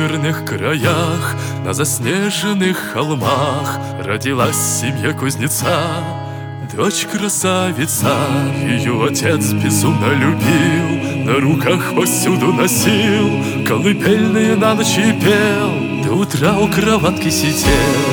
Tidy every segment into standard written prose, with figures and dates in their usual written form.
северных краях, на заснеженных холмах родилась семья кузнеца. Дочь красавица, ее отец безумно любил, на руках повсюду носил, колыбельные на ночь и пел, до утра у кроватки сидел.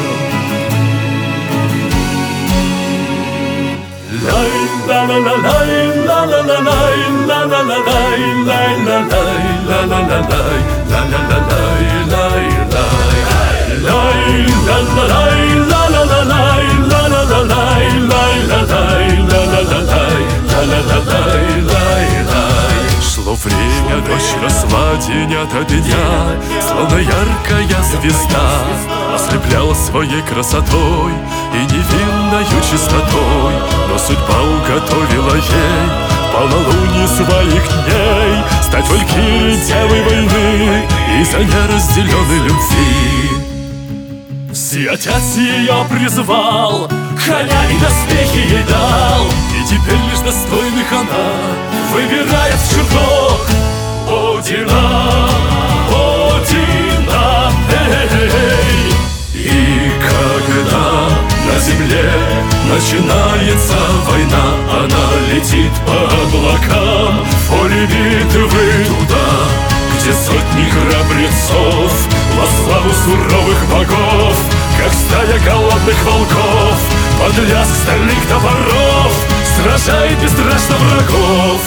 Шло время, дочь росла день ото дня, словно яркая звезда, ослепляла своей красотой и невинною чистотой. Но судьба уготовила ей полнолуние своих дней стать валькирией девой войны из-за неразделенной любви. И отец ее призвал, коня и доспехи ей дал, и теперь лишь достойных она выбирает в чертог Одина, Одина, эй. И когда на земле начинается война, она летит по облакам в поле битвы туда, где сотни храбрецов во славу суровых богов, как стая голодных волков, под лязг стальных топоров сражает бесстрашно врагов.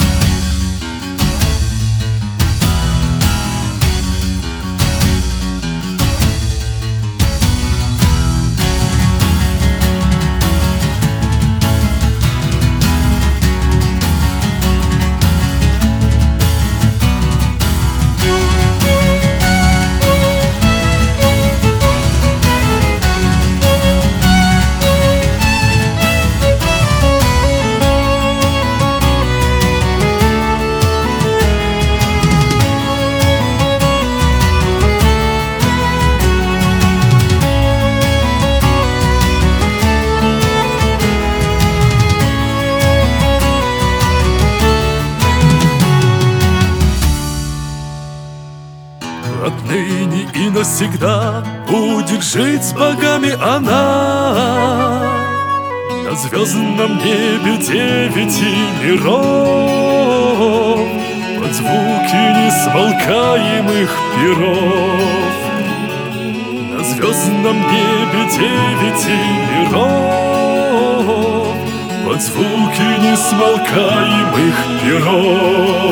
Отныне и навсегда будет жить с богами она на звездном небе девяти миров, под звуки несмолкаемых перов. На звездном небе девяти миров, под звуки несмолкаемых перов.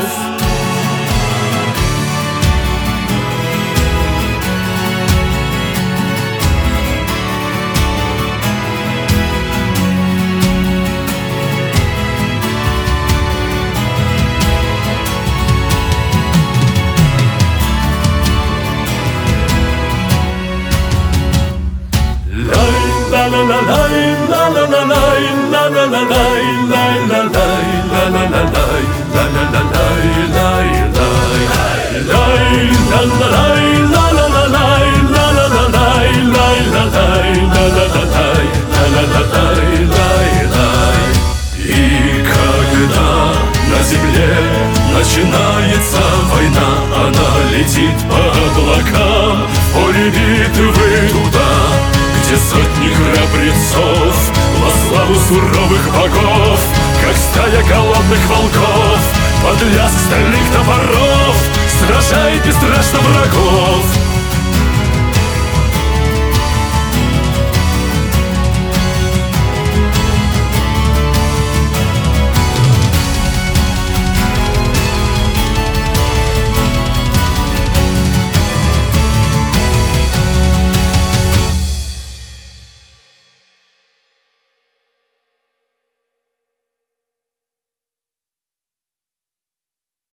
И когда на земле начинается война, она летит по облакам в поле битвы туда, где сотни храбрецов во славу суровых богов, как стая голодных волков, под лязг стальных топоров сражает бесстрашно врагов.